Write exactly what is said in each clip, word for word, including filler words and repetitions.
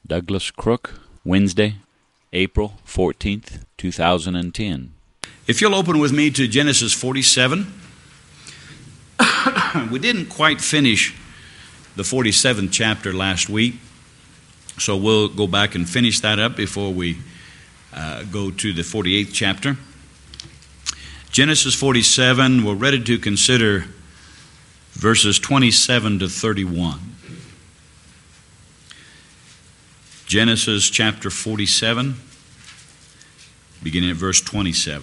Douglas Crook, Wednesday, April fourteenth, two thousand ten. If you'll open with me to Genesis forty-seven. We didn't quite finish the forty-seventh chapter last week, so we'll go back and finish that up before we uh, go to the forty-eighth chapter. Genesis forty-seven, we're ready to consider verses twenty-seven to thirty-one. Genesis chapter forty-seven, beginning at verse twenty-seven.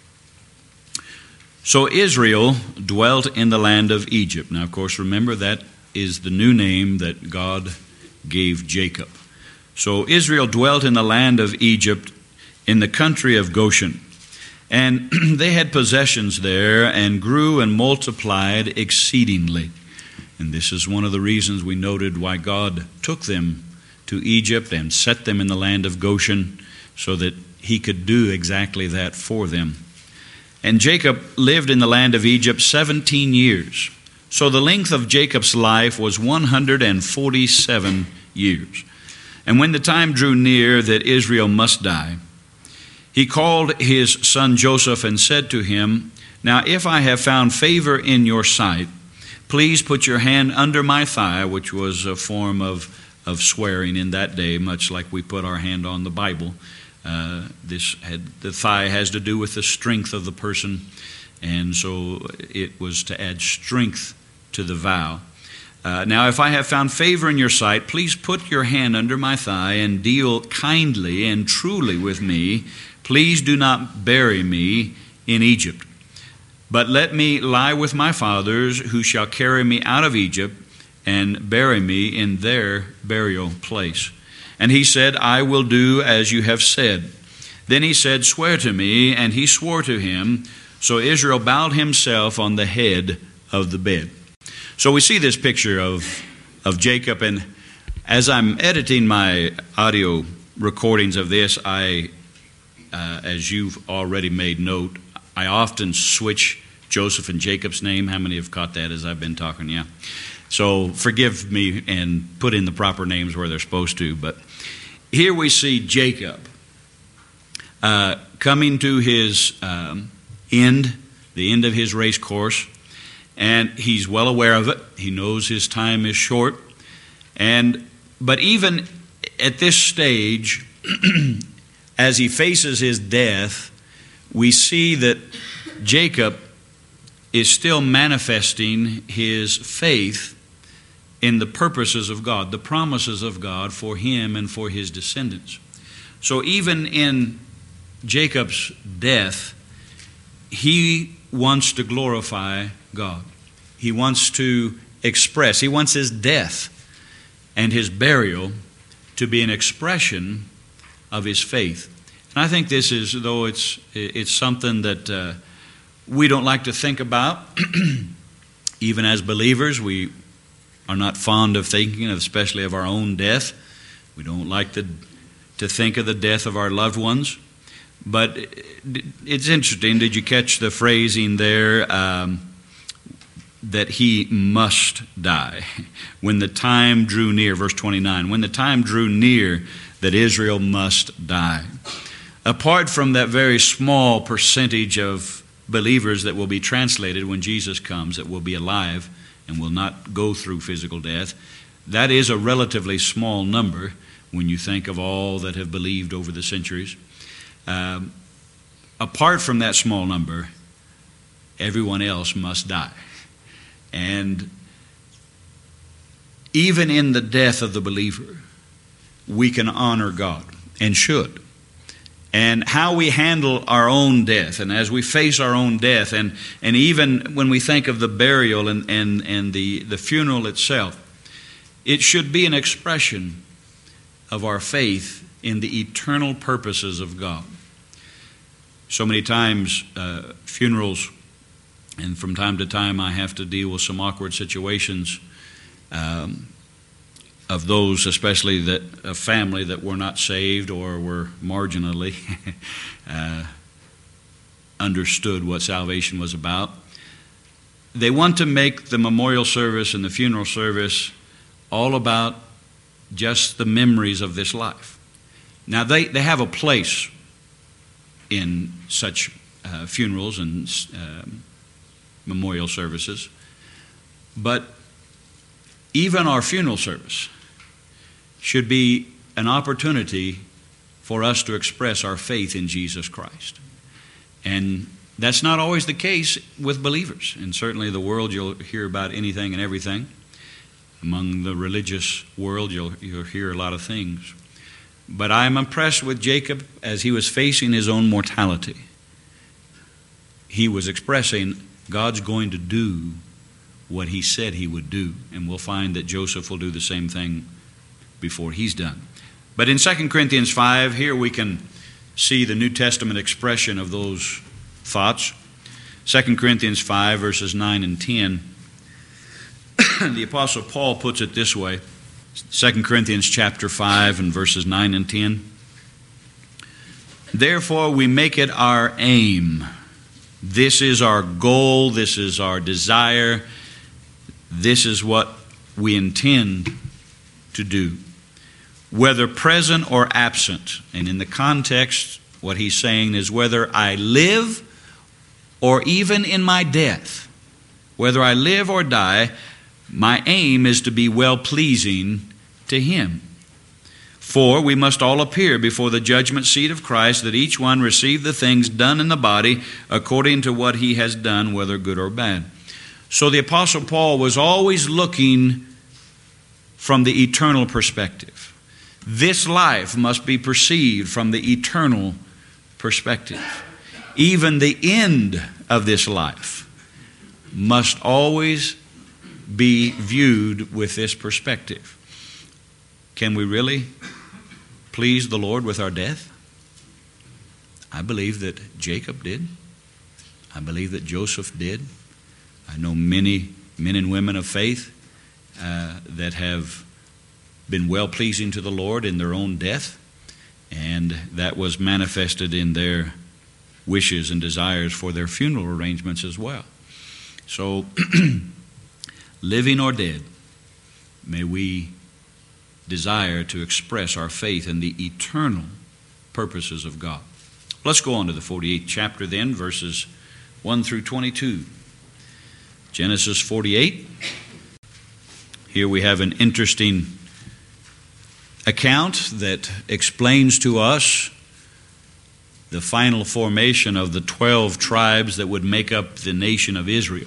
So Israel dwelt in the land of Egypt. Now, of course, remember that is the new name that God gave Jacob. So Israel dwelt in the land of Egypt in the country of Goshen. And they had possessions there and grew and multiplied exceedingly. And this is one of the reasons we noted why God took them to Egypt and set them in the land of Goshen, so that he could do exactly that for them. And Jacob lived in the land of Egypt seventeen years. So the length of Jacob's life was one hundred forty-seven years. And when the time drew near that Israel must die, he called his son Joseph and said to him, "Now if I have found favor in your sight, please put your hand under my thigh," which was a form of, of swearing in that day, much like we put our hand on the Bible. Uh, this had, the thigh has to do with the strength of the person, and so it was to add strength to the vow. Uh, now, if I have found favor in your sight, please put your hand under my thigh and deal kindly and truly with me. Please do not bury me in Egypt, but let me lie with my fathers, who shall carry me out of Egypt and bury me in their burial place. And he said, "I will do as you have said." Then he said, "Swear to me." And he swore to him. So Israel bowed himself on the head of the bed. So we see this picture of, of Jacob. And as I'm editing my audio recordings of this, I, uh, as you've already made note, I often switch Joseph and Jacob's name. How many have caught that as I've been talking? Yeah. So forgive me and put in the proper names where they're supposed to. But here we see Jacob uh, coming to his um, end, the end of his race course, and he's well aware of it. He knows his time is short. And but even at this stage, as he faces his death, we see that Jacob is still manifesting his faith in the purposes of God, the promises of God for him and for his descendants. So even in Jacob's death, he wants to glorify God. He wants to express, he wants his death and his burial to be an expression of his faith. And I think this is, though it's, it's something that uh, we don't like to think about, even as believers, we are not fond of thinking, of, especially of our own death. We don't like to, to think of the death of our loved ones. But it's interesting, did you catch the phrasing there, um, that he must die? When the time drew near, verse twenty-nine, when the time drew near that Israel must die. Apart from that very small percentage of believers that will be translated when Jesus comes, that will be alive and will not go through physical death, that is a relatively small number when you think of all that have believed over the centuries. Um, apart from that small number, everyone else must die. And even in the death of the believer, we can honor God, and should. And how we handle our own death, and as we face our own death, and, and even when we think of the burial and, and, and the, the funeral itself, it should be an expression of our faith in the eternal purposes of God. So many times, uh, funerals, and from time to time I have to deal with some awkward situations um, of those, especially that a family that were not saved or were marginally uh, understood what salvation was about. They want to make the memorial service and the funeral service all about just the memories of this life. Now, they, they have a place in such uh, funerals and uh, memorial services, but even our funeral service should be an opportunity for us to express our faith in Jesus Christ. And that's not always the case with believers. And certainly the world, you'll hear about anything and everything. Among the religious world, you'll, you'll hear a lot of things. But I'm impressed with Jacob as he was facing his own mortality. He was expressing God's going to do what he said he would do. And we'll find that Joseph will do the same thing before he's done. But in Second Corinthians five, here we can see the New Testament expression of those thoughts. Second Corinthians five, verses nine and ten. The Apostle Paul puts it this way. Second Corinthians chapter five and verses nine and ten. Therefore we make it our aim. This is our goal. This is our desire. This is what we intend to do, whether present or absent. And in the context, what he's saying is whether I live or even in my death, whether I live or die, my aim is to be well-pleasing to Him. For we must all appear before the judgment seat of Christ, that each one receive the things done in the body according to what he has done, whether good or bad. So the Apostle Paul was always looking from the eternal perspective. This life must be perceived from the eternal perspective. Even the end of this life must always be viewed with this perspective. Can we really please the Lord with our death? I believe that Jacob did. I believe that Joseph did. I know many men and women of faith uh, that have been well-pleasing to the Lord in their own death, and that was manifested in their wishes and desires for their funeral arrangements as well. So, living or dead, may we desire to express our faith in the eternal purposes of God. Let's go on to the forty-eighth chapter then, verses one through twenty-two. Genesis forty-eight. Here we have an interesting account that explains to us the final formation of the twelve tribes that would make up the nation of Israel.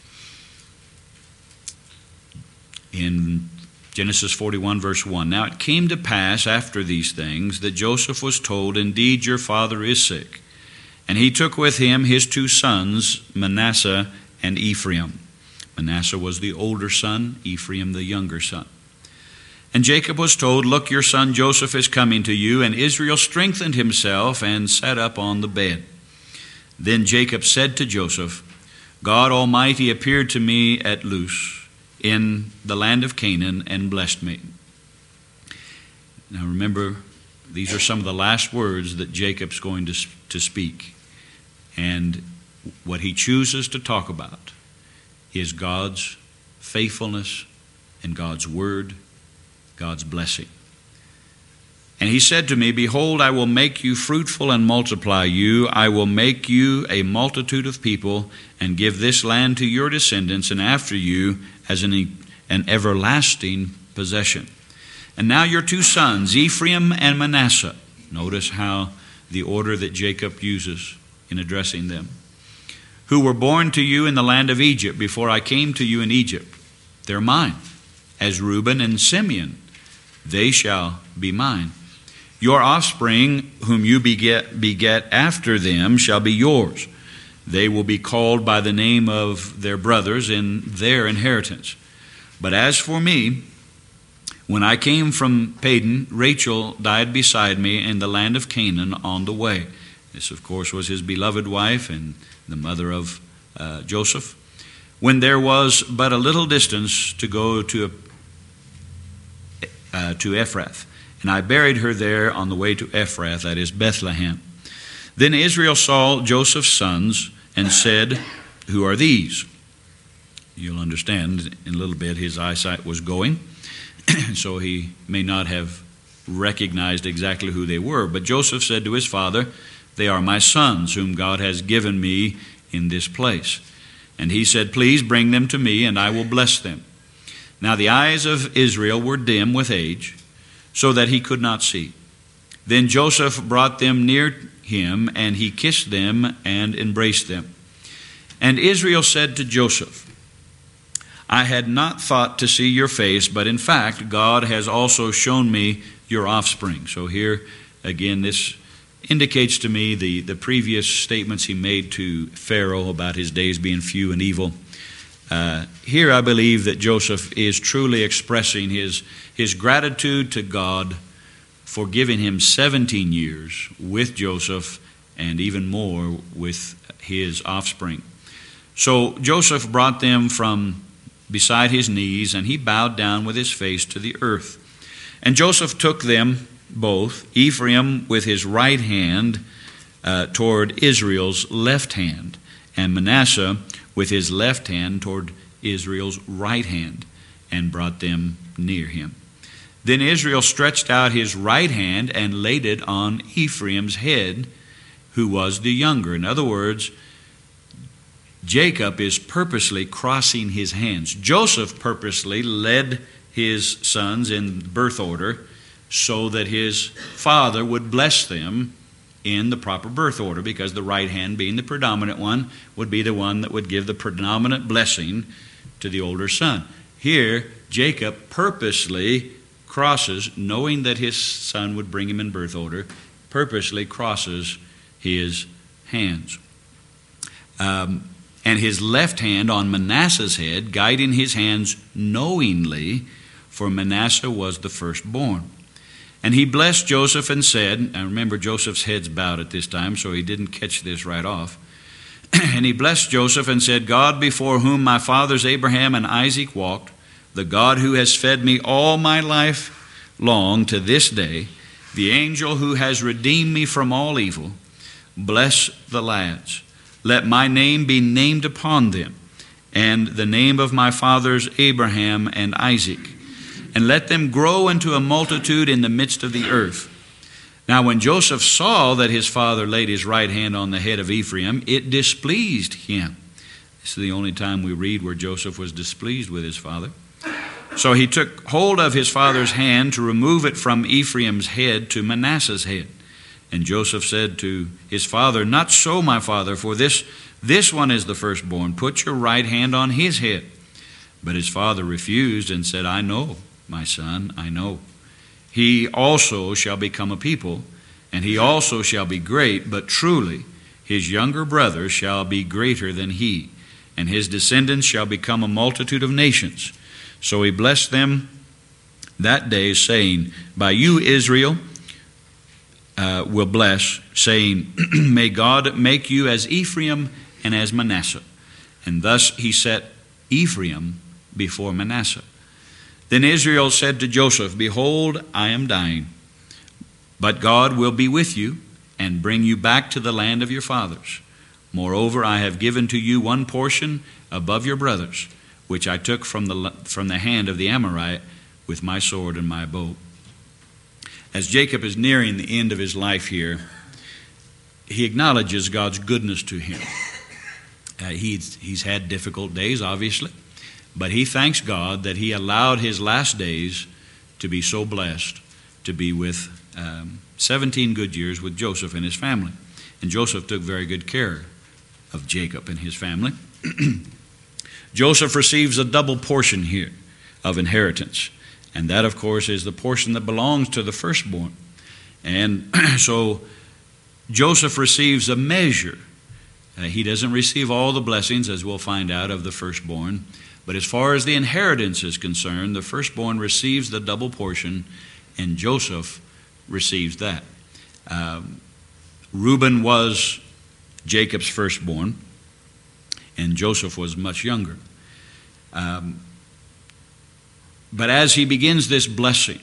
In Genesis forty-one, verse one, now it came to pass after these things that Joseph was told, indeed your father is sick. And he took with him his two sons, Manasseh and Ephraim. Manasseh was the older son, Ephraim the younger son. And Jacob was told, look, your son Joseph is coming to you. And Israel strengthened himself and sat up on the bed. Then Jacob said to Joseph, God Almighty appeared to me at Luz in the land of Canaan and blessed me. Now remember, these are some of the last words that Jacob's going to, to speak. And what he chooses to talk about is God's faithfulness and God's word, God's blessing. And he said to me, behold, I will make you fruitful and multiply you. I will make you a multitude of people and give this land to your descendants and after you as an, an everlasting possession. And now your two sons, Ephraim and Manasseh. Notice how the order that Jacob uses in addressing them. Who were born to you in the land of Egypt before I came to you in Egypt. They're mine. As Reuben and Simeon, they shall be mine. Your offspring, whom you beget, beget after them, shall be yours. They will be called by the name of their brothers in their inheritance. But as for me, when I came from Padan, Rachel died beside me in the land of Canaan on the way. This, of course, was his beloved wife and the mother of uh, Joseph. When there was but a little distance to go to, uh, to Ephrath. And I buried her there on the way to Ephrath, that is Bethlehem. Then Israel saw Joseph's sons and said, who are these? You'll understand in a little bit his eyesight was going. so he may not have recognized exactly who they were. But Joseph said to his father, "They are my sons, whom God has given me in this place." And he said, "Please bring them to me, and I will bless them." Now the eyes of Israel were dim with age, so that he could not see. Then Joseph brought them near him, and he kissed them and embraced them. And Israel said to Joseph, "I had not thought to see your face, but in fact God has also shown me your offspring." So here again, this indicates to me the, the previous statements he made to Pharaoh about his days being few and evil. Uh, here I believe that Joseph is truly expressing his, his gratitude to God for giving him seventeen years with Joseph and even more with his offspring. So Joseph brought them from beside his knees, and he bowed down with his face to the earth. And Joseph took them both, Ephraim with his right hand uh, toward Israel's left hand, and Manasseh with his left hand toward Israel's right hand, and brought them near him. Then Israel stretched out his right hand and laid it on Ephraim's head, who was the younger. In other words, Jacob is purposely crossing his hands. Joseph purposely led his sons in birth order so that his father would bless them in the proper birth order, because the right hand, being the predominant one, would be the one that would give the predominant blessing to the older son. Here, Jacob purposely crosses, knowing that his son would bring him in birth order, purposely crosses his hands. Um, and his left hand on Manasseh's head, guiding his hands knowingly, for Manasseh was the firstborn. And he blessed Joseph and said, and remember Joseph's head's bowed at this time, so he didn't catch this right off. And he blessed Joseph and said, "God before whom my fathers Abraham and Isaac walked, the God who has fed me all my life long to this day, the angel who has redeemed me from all evil, bless the lads. Let my name be named upon them, and the name of my fathers Abraham and Isaac. And let them grow into a multitude in the midst of the earth." Now when Joseph saw that his father laid his right hand on the head of Ephraim, it displeased him. This is the only time we read where Joseph was displeased with his father. So he took hold of his father's hand to remove it from Ephraim's head to Manasseh's head. And Joseph said to his father, "Not so, my father, for this, this one is the firstborn. Put your right hand on his head." But his father refused and said, "I know, my son, I know. He also shall become a people, and he also shall be great, but truly his younger brother shall be greater than he, and his descendants shall become a multitude of nations." So he blessed them that day, saying, "By you Israel uh, will bless, saying, May God make you as Ephraim and as Manasseh." And thus he set Ephraim before Manasseh. Then Israel said to Joseph, "Behold, I am dying, but God will be with you and bring you back to the land of your fathers. Moreover, I have given to you one portion above your brothers, which I took from the, from the hand of the Amorite with my sword and my bow." As Jacob is nearing the end of his life here, he acknowledges God's goodness to him. Uh, he's, he's had difficult days, obviously. But he thanks God that he allowed his last days to be so blessed, to be with um, seventeen good years with Joseph and his family. And Joseph took very good care of Jacob and his family. Joseph receives a double portion here of inheritance. And that, of course, is the portion that belongs to the firstborn. And so Joseph receives a measure. Uh, he doesn't receive all the blessings, as we'll find out, of the firstborn. But as far as the inheritance is concerned, the firstborn receives the double portion, and Joseph receives that. Um, Reuben was Jacob's firstborn, and Joseph was much younger. Um, but as he begins this blessing,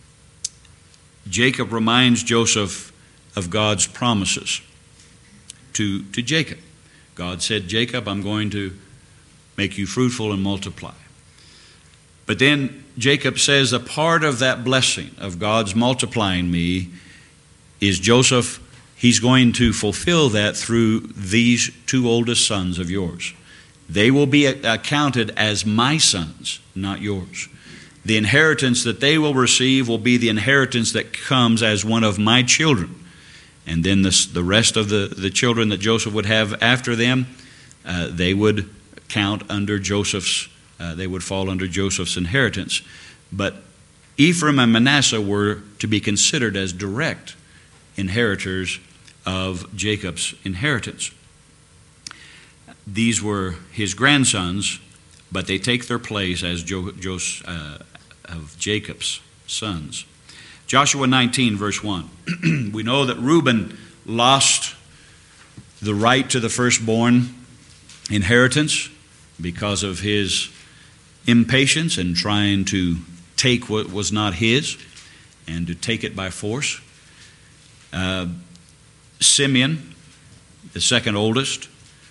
Jacob reminds Joseph of God's promises to, to Jacob. God said, "Jacob, I'm going to make you fruitful and multiply." But then Jacob says a part of that blessing of God's multiplying me is Joseph. He's going to fulfill that through these two oldest sons of yours. They will be accounted as my sons, not yours. The inheritance that they will receive will be the inheritance that comes as one of my children. And then the, the rest of the, the children that Joseph would have after them, uh, they would count under Joseph's, uh, they would fall under Joseph's inheritance. But Ephraim and Manasseh were to be considered as direct inheritors of Jacob's inheritance. These were his grandsons, but they take their place as jo- jo- uh, of Jacob's sons. Joshua nineteen, verse one. We know that Reuben lost the right to the firstborn inheritance because of his impatience and trying to take what was not his and to take it by force. Uh, Simeon, the second oldest,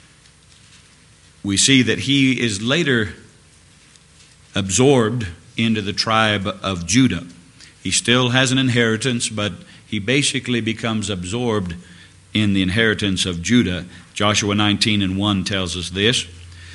we see that he is later absorbed into the tribe of Judah. He still has an inheritance, but he basically becomes absorbed in the inheritance of Judah. Joshua nineteen and one tells us this.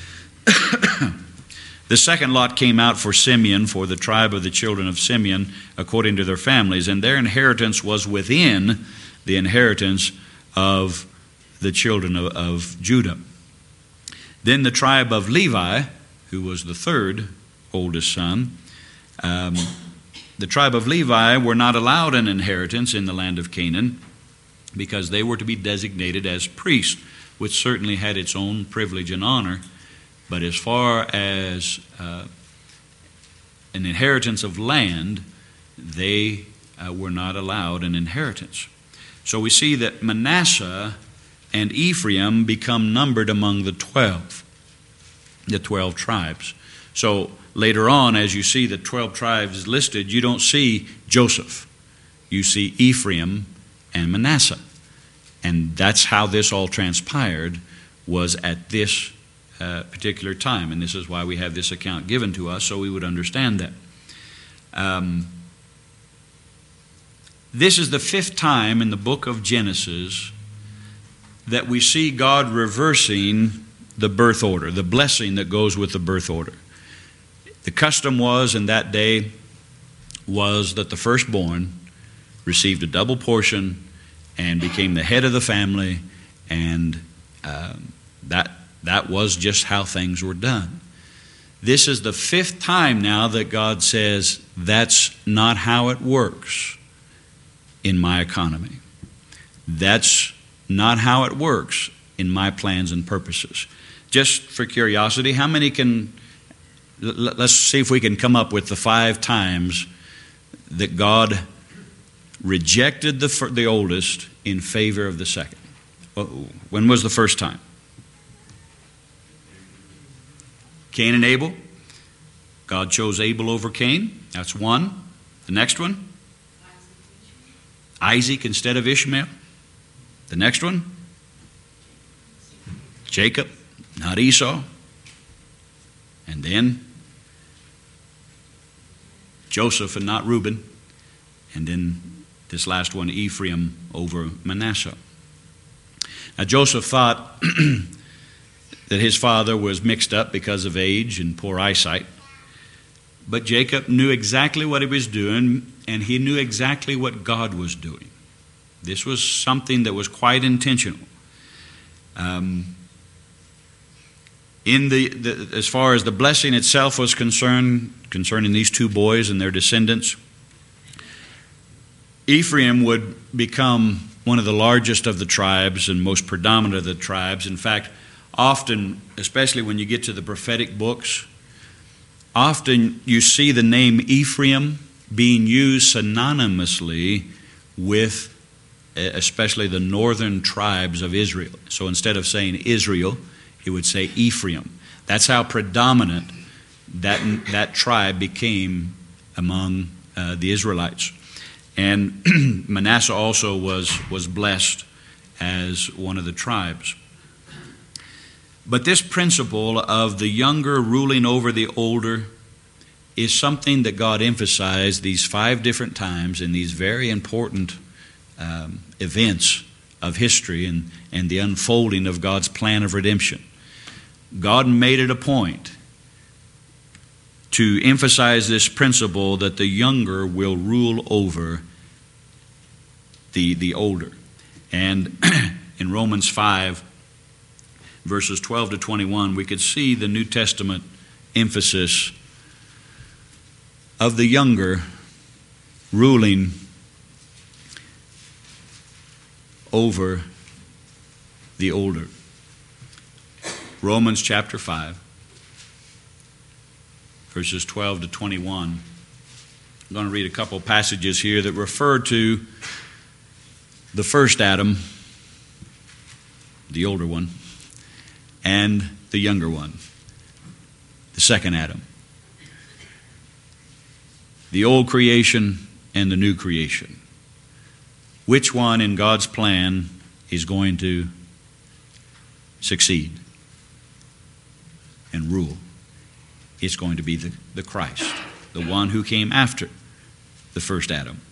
The second lot came out for Simeon, for the tribe of the children of Simeon, according to their families, and their inheritance was within the inheritance of the children of, of Judah. Then the tribe of Levi, who was the third oldest son, um, the tribe of Levi were not allowed an inheritance in the land of Canaan because they were to be designated as priests, which certainly had its own privilege and honor. But as far as uh, an inheritance of land, they uh, were not allowed an inheritance. So we see that Manasseh and Ephraim become numbered among the twelve, the twelve tribes. So later on, as you see the twelve tribes listed, you don't see Joseph. You see Ephraim and Manasseh. And that's how this all transpired, was at this uh, particular time. And this is why we have this account given to us, so we would understand that. Um, this is the fifth time in the book of Genesis that we see God reversing the birth order, the blessing that goes with the birth order. The custom was in that day was that the firstborn received a double portion and became the head of the family, and um, that that was just how things were done. This is the fifth time now that God says that's not how it works in my economy. That's not how it works in my plans and purposes. Just for curiosity, how many can, let's see if we can come up with the five times that God rejected the, the oldest in favor of the second. When was the first time? Cain and Abel. God chose Abel over Cain. That's one. The next one? Isaac instead of Ishmael. The next one? Jacob, not Esau. And then Joseph and not Reuben. And then this last one, Ephraim over Manasseh. Now Joseph thought that his father was mixed up because of age and poor eyesight. But Jacob knew exactly what he was doing, and he knew exactly what God was doing. This was something that was quite intentional. Um, in the, the as far as the blessing itself was concerned, concerning these two boys and their descendants, Ephraim would become one of the largest of the tribes and most predominant of the tribes. In fact, often, especially when you get to the prophetic books, often you see the name Ephraim being used synonymously with especially the northern tribes of Israel. So instead of saying Israel, he would say Ephraim. That's how predominant that, that tribe became among uh, the Israelites. And Manasseh also was, was blessed as one of the tribes. But this principle of the younger ruling over the older is something that God emphasized these five different times in these very important um, events of history and, and the unfolding of God's plan of redemption. God made it a point to emphasize this principle that the younger will rule over the, the older. And in Romans five, verses twelve to twenty-one, we could see the New Testament emphasis of the younger ruling over the older. Romans chapter five, verses twelve to twenty-one. I'm going to read a couple passages here that refer to the first Adam, the older one, and the younger one, the second Adam. The old creation and the new creation. Which one in God's plan is going to succeed and rule? It's going to be the, the Christ, the one who came after the first Adam.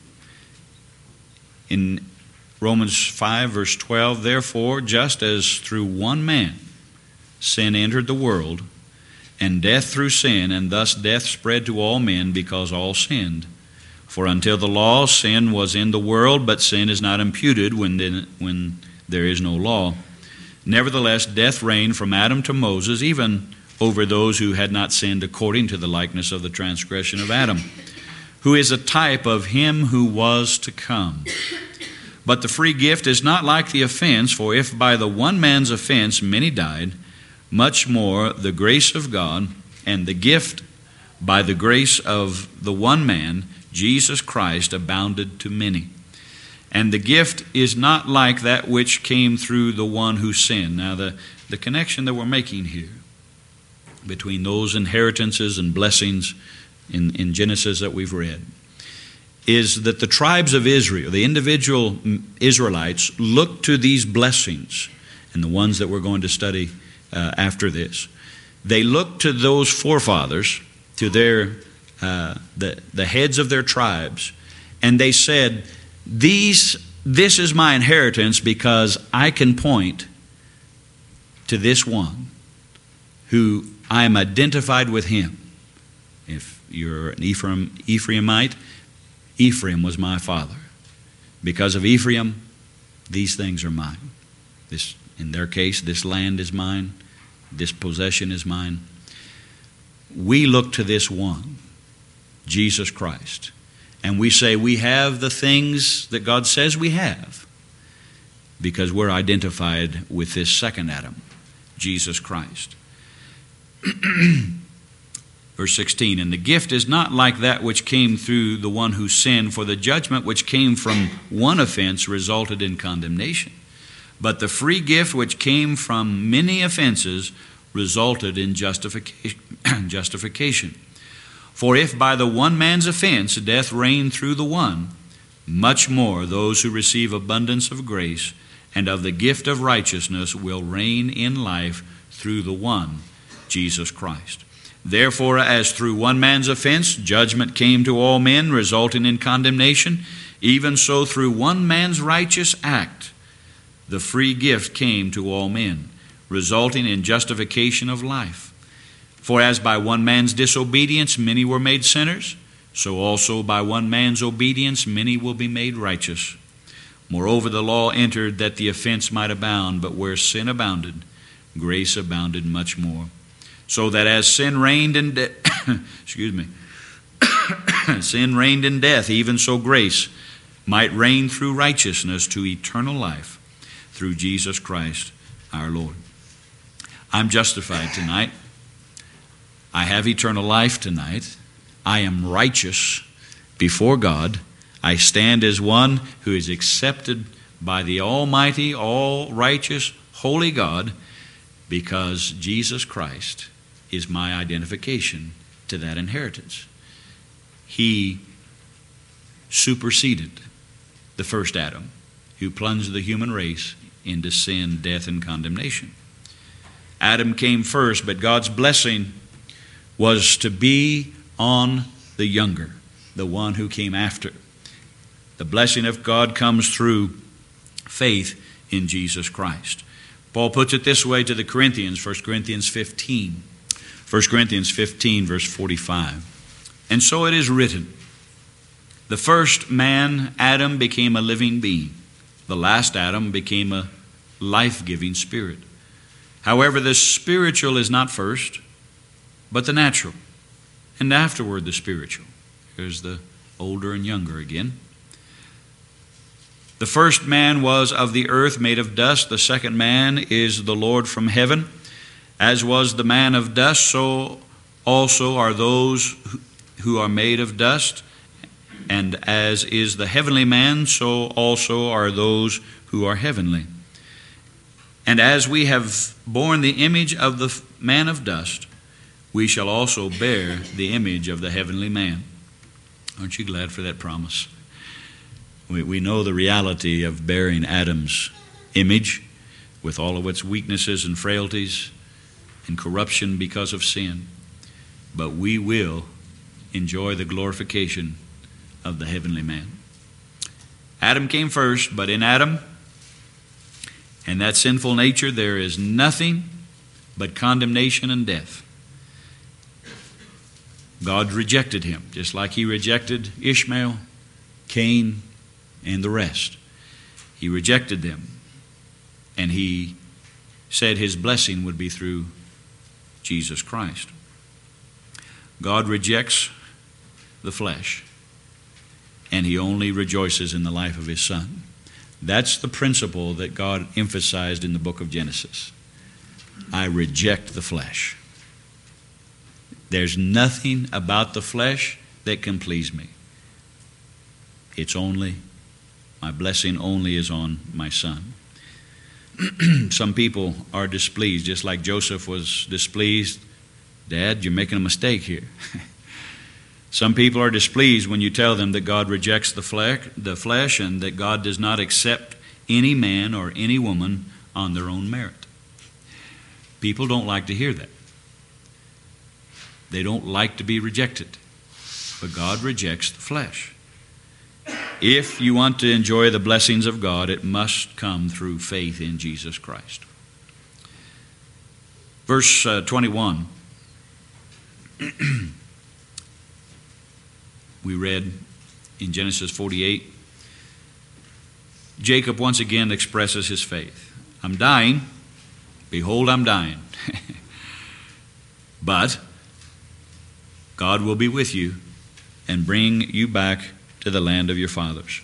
In Romans five, verse twelve, therefore, just as through one man sin entered the world, and death through sin, and thus death spread to all men because all sinned. For until the law, sin was in the world, but sin is not imputed when, then, when there is no law. Nevertheless, death reigned from Adam to Moses, even over those who had not sinned according to the likeness of the transgression of Adam, who is a type of him who was to come. But the free gift is not like the offense, for if by the one man's offense many died, much more the grace of God and the gift by the grace of the one man, Jesus Christ, abounded to many. And the gift is not like that which came through the one who sinned. Now the, the connection that we're making here between those inheritances and blessings in, in Genesis that we've read is that the tribes of Israel, the individual Israelites, looked to these blessings, and the ones that we're going to study uh, after this. They looked to those forefathers, to their uh, the, the heads of their tribes, and they said, These, this is my inheritance because I can point to this one who I am identified with him. If you're an Ephraim, Ephraimite, Ephraim was my father. Because of Ephraim, these things are mine. This, in their case, this land is mine. This possession is mine. We look to this one, Jesus Christ, and we say we have the things that God says we have because we're identified with this second Adam, Jesus Christ. Verse sixteen, and the gift is not like that which came through the one who sinned, for the judgment which came from one offense resulted in condemnation. But the free gift which came from many offenses resulted in justification. justification. For if by the one man's offense death reigned through the one, much more those who receive abundance of grace and of the gift of righteousness will reign in life through the one, Jesus Christ. Therefore, as through one man's offense judgment came to all men, resulting in condemnation, even so through one man's righteous act the free gift came to all men, resulting in justification of life. For as by one man's disobedience many were made sinners, so also by one man's obedience many will be made righteous. Moreover, the law entered that the offense might abound, but where sin abounded, grace abounded much more. So that as sin reigned in de- excuse me, sin reigned in death, even so grace might reign through righteousness to eternal life through Jesus Christ our Lord. I'm justified tonight. I have eternal life tonight. I am righteous before God. I stand as one who is accepted by the Almighty, all righteous, holy God, because Jesus Christ is my identification to that inheritance. He superseded the first Adam, who plunged the human race into sin, death, and condemnation. Adam came first, but God's blessing was to be on the younger, the one who came after. The blessing of God comes through faith in Jesus Christ. Paul puts it this way to the Corinthians, First Corinthians fifteen. First Corinthians fifteen, verse forty-five. And so it is written, the first man, Adam, became a living being. The last Adam became a life-giving spirit. However, the spiritual is not first, but the natural, and afterward the spiritual. Here's the older and younger again. The first man was of the earth, made of dust. The second man is the Lord from heaven. As was the man of dust, so also are those who are made of dust. And as is the heavenly man, so also are those who are heavenly. And as we have borne the image of the man of dust, we shall also bear the image of the heavenly man. Aren't you glad for that promise? We, we know the reality of bearing Adam's image with all of its weaknesses and frailties and corruption because of sin. But we will enjoy the glorification of the heavenly man. Adam came first, but in Adam and that sinful nature there is nothing but condemnation and death. God rejected him, just like he rejected Ishmael, Cain, and the rest. He rejected them, and he said his blessing would be through Jesus Christ. God rejects the flesh, and he only rejoices in the life of his Son. That's the principle that God emphasized in the book of Genesis. I reject the flesh. There's nothing about the flesh that can please me. It's only, my blessing only is on my Son. Some people are displeased, just like Joseph was displeased. Dad, you're making a mistake here. Some people are displeased when you tell them that God rejects the flesh, the flesh and that God does not accept any man or any woman on their own merit. People don't like to hear that. They don't like to be rejected. But God rejects the flesh. If you want to enjoy the blessings of God, it must come through faith in Jesus Christ. Verse uh, twenty-one. We read in Genesis forty-eight, Jacob once again expresses his faith. I'm dying. Behold, I'm dying. But God will be with you and bring you back to the land of your fathers.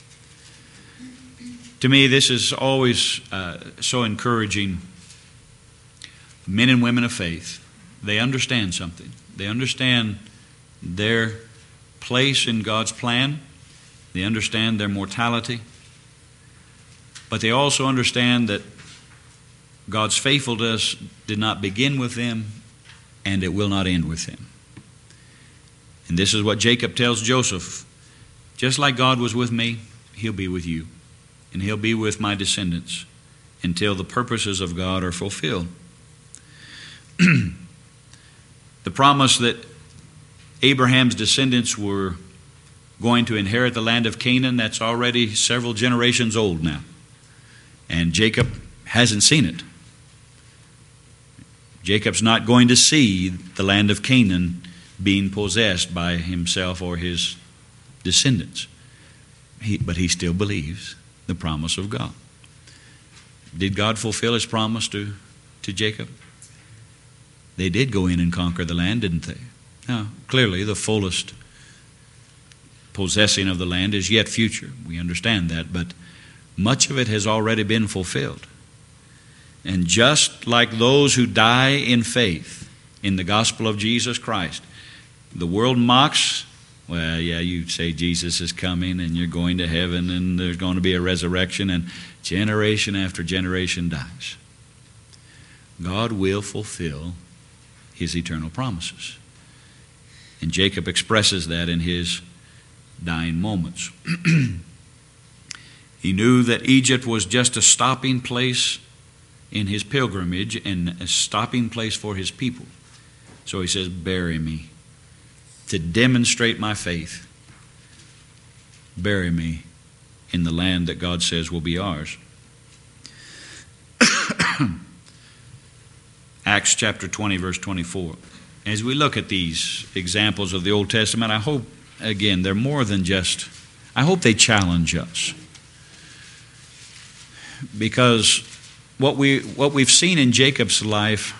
To me, this is always uh, so encouraging. Men and women of faith, they understand something. They understand their place in God's plan. They understand their mortality. But they also understand that God's faithfulness did not begin with them, and it will not end with them. And this is what Jacob tells Joseph. Just like God was with me, He'll be with you. And He'll be with my descendants until the purposes of God are fulfilled. The promise that Abraham's descendants were going to inherit the land of Canaan, that's already several generations old now. And Jacob hasn't seen it. Jacob's not going to see the land of Canaan being possessed by himself or his descendants. He, but he still believes the promise of God. Did God fulfill His promise to, to Jacob? They did go in and conquer the land, didn't they? Now, clearly the fullest possessing of the land is yet future. We understand that, but much of it has already been fulfilled. And just like those who die in faith in the gospel of Jesus Christ, the world mocks. Well, yeah, you say Jesus is coming and you're going to heaven and there's going to be a resurrection, and generation after generation dies. God will fulfill His eternal promises. And Jacob expresses that in his dying moments. He knew that Egypt was just a stopping place in his pilgrimage and a stopping place for his people. So he says, bury me to demonstrate my faith, bury me in the land that God says will be ours. Acts chapter twenty, verse twenty-four. As we look at these examples of the Old Testament, I hope, again, they're more than just, I hope they challenge us. Because what we what we've seen in Jacob's life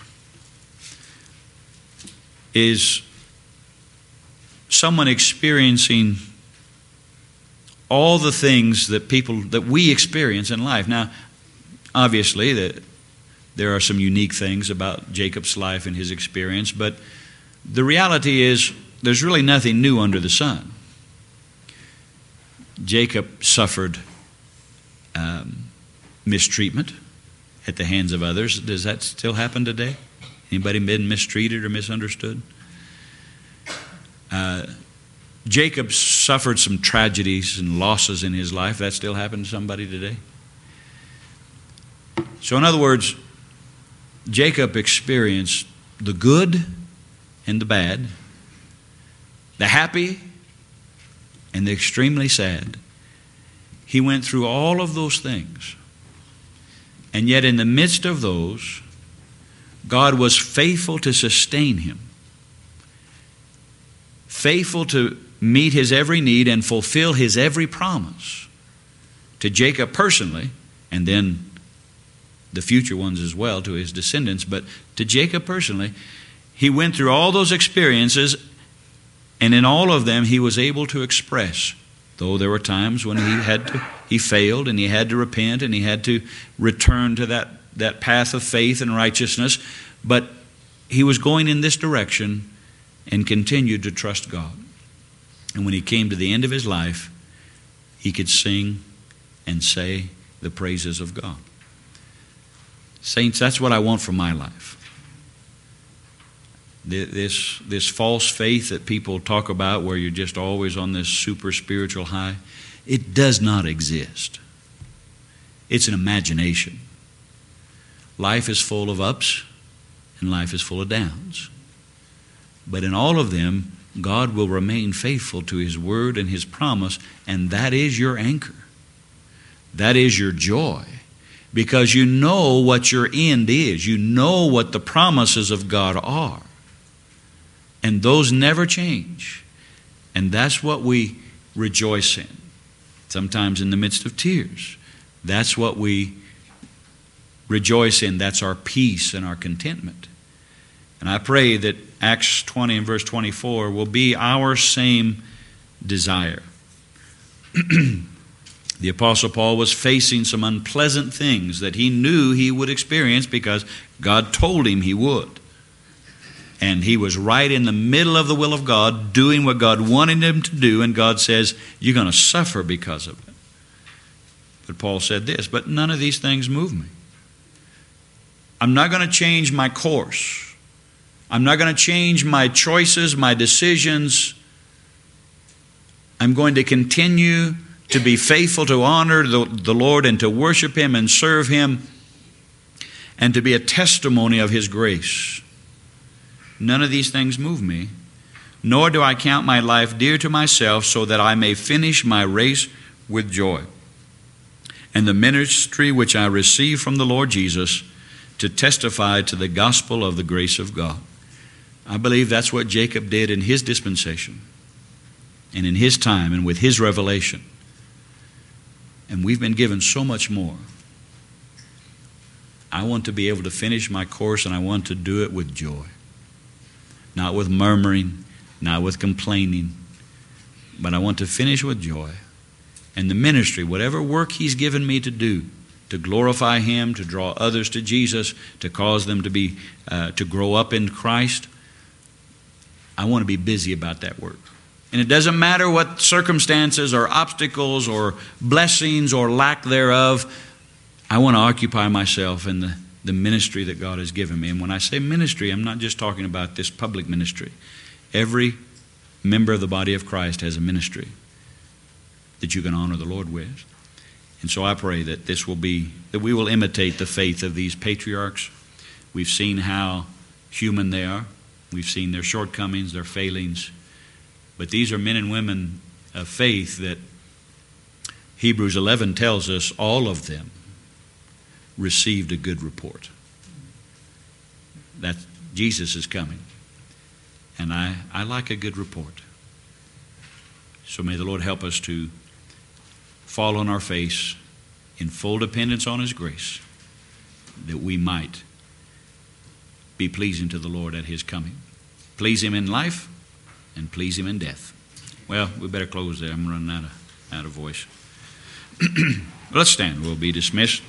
is someone experiencing all the things that people that we experience in life. Now, obviously, the, there are some unique things about Jacob's life and his experience, but the reality is there's really nothing new under the sun. Jacob suffered um, mistreatment at the hands of others. Does that still happen today? Anybody been mistreated or misunderstood? Uh, Jacob suffered some tragedies and losses in his life. That still happen to somebody today? So in other words, Jacob experienced the good and the bad, the happy and the extremely sad. He went through all of those things. And yet in the midst of those, God was faithful to sustain him, faithful to meet his every need and fulfill his every promise to Jacob personally, and then the future ones as well to his descendants. But to Jacob personally, he went through all those experiences, and in all of them he was able to express, though there were times when he had to, he failed and he had to repent and he had to return to that, that path of faith and righteousness, but he was going in this direction and continued to trust God. And when he came to the end of his life, he could sing and say the praises of God. Saints, that's what I want for my life. This, this false faith that people talk about where you're just always on this super spiritual high, it does not exist. It's an imagination. Life is full of ups and life is full of downs. But in all of them, God will remain faithful to His word and His promise, and that is your anchor. That is your joy. Because you know what your end is. You know what the promises of God are. And those never change. And that's what we rejoice in. Sometimes in the midst of tears. That's what we rejoice in. That's our peace and our contentment. And I pray that Acts twenty and verse twenty-four will be our same desire. The Apostle Paul was facing some unpleasant things that he knew he would experience because God told him he would. And he was right in the middle of the will of God, doing what God wanted him to do, and God says, you're going to suffer because of it. But Paul said this, but none of these things move me. I'm not going to change my course. I'm not going to change my choices, my decisions. I'm going to continue to be faithful to honor the, the Lord and to worship Him and serve Him and to be a testimony of His grace. None of these things move me, nor do I count my life dear to myself so that I may finish my race with joy and the ministry which I receive from the Lord Jesus to testify to the gospel of the grace of God. I believe that's what Jacob did in his dispensation and in his time and with his revelation. And we've been given so much more. I want to be able to finish my course, and I want to do it with joy. Not with murmuring, not with complaining, but I want to finish with joy. And the ministry, whatever work He's given me to do, to glorify Him, to draw others to Jesus, to cause them to be, uh, to grow up in Christ, I want to be busy about that work. And it doesn't matter what circumstances or obstacles or blessings or lack thereof, I want to occupy myself in the, the ministry that God has given me. And when I say ministry, I'm not just talking about this public ministry. Every member of the body of Christ has a ministry that you can honor the Lord with. And so I pray that this will be, that we will imitate the faith of these patriarchs. We've seen how human they are. We've seen their shortcomings, their failings. But these are men and women of faith that Hebrews eleven tells us all of them received a good report. That Jesus is coming. And I, I like a good report. So may the Lord help us to fall on our face in full dependence on His grace, that we might be pleasing to the Lord at His coming. Please Him in life and please Him in death. Well, we better close there. I'm running out of, out of voice. Let's stand. We'll be dismissed.